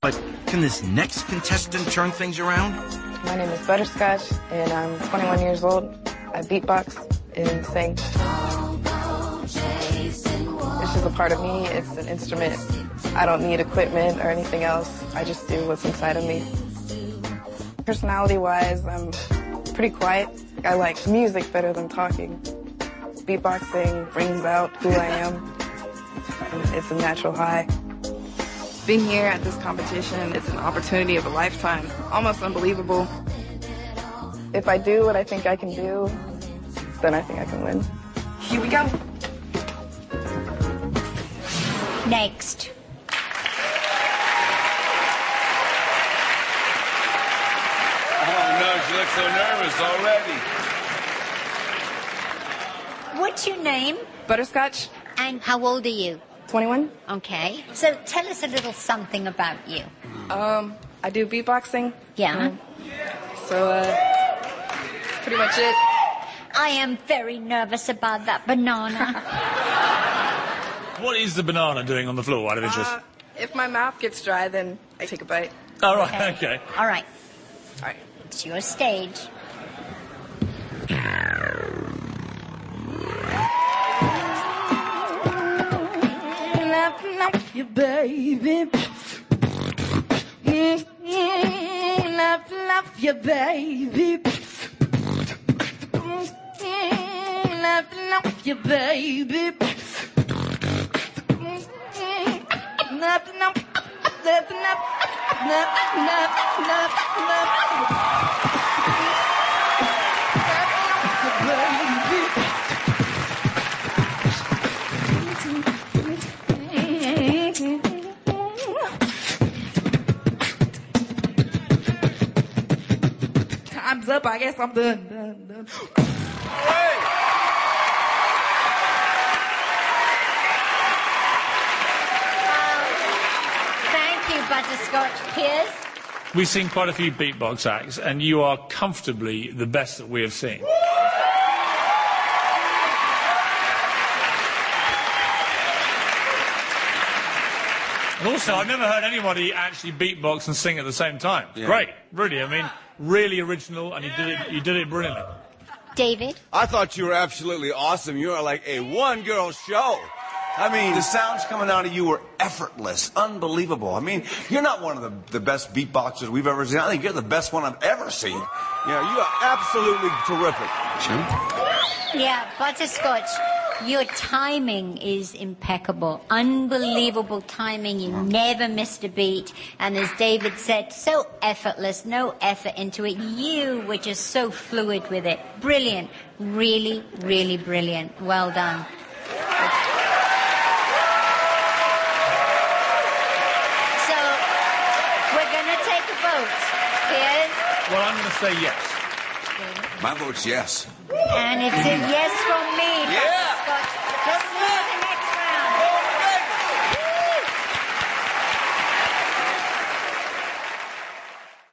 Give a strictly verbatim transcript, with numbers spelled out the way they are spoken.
But can this next contestant turn things around? My name is Butterscotch, and I'm twenty-one years old. I beatbox and sing. It's just a part of me. It's an instrument. I don't need equipment or anything else. I just do what's inside of me. Personality-wise, I'm pretty quiet. I like music better than talking. Beatboxing brings out who I am. It's a natural high. Being here at this competition, it's an opportunity of a lifetime. Almost unbelievable. If I do what I think I can do, then I think I can win. Here we go. Next. Oh, no, she looks so nervous already. What's your name? Butterscotch. And how old are you? twenty-one. Okay. So tell us a little something about you. Um, I do beatboxing. Yeah. Um, so, uh, that's pretty much it. I am very nervous about that banana. What is the banana doing on the floor, out of interest? Uh, if my mouth gets dry, then I take a bite. Oh, right, okay. All right. All right. It's your stage. Love, love you, baby. Mm, mm, love, love you, baby. Mm, mm, love, love you, baby. Mm, mm, love, love, love, love, love, love, love, love. Time's up. I guess I'm done. done, done. Thank you, Butterscotch. Piers? We've seen quite a few beatbox acts, and you are comfortably the best that we have seen. And also, I've never heard anybody actually beatbox and sing at the same time. Yeah. Great, really. I mean, really original, and you did it. You did it brilliantly. David? I thought you were absolutely awesome. You are like a one-girl show. I mean, the sounds coming out of you were effortless, unbelievable. I mean, you're not one of the, the best beatboxers we've ever seen. I think you're the best one I've ever seen. You know, you are absolutely terrific. Yeah, Butterscotch, your timing is impeccable. Unbelievable timing. You never missed a beat. And as David said, so effortless, no effort into it. You were just so fluid with it. Brilliant. Really, really brilliant. Well done. So, we're going to take a vote. Piers? Well, I'm going to say yes. My vote's yes. And it's a yes from me. Yeah!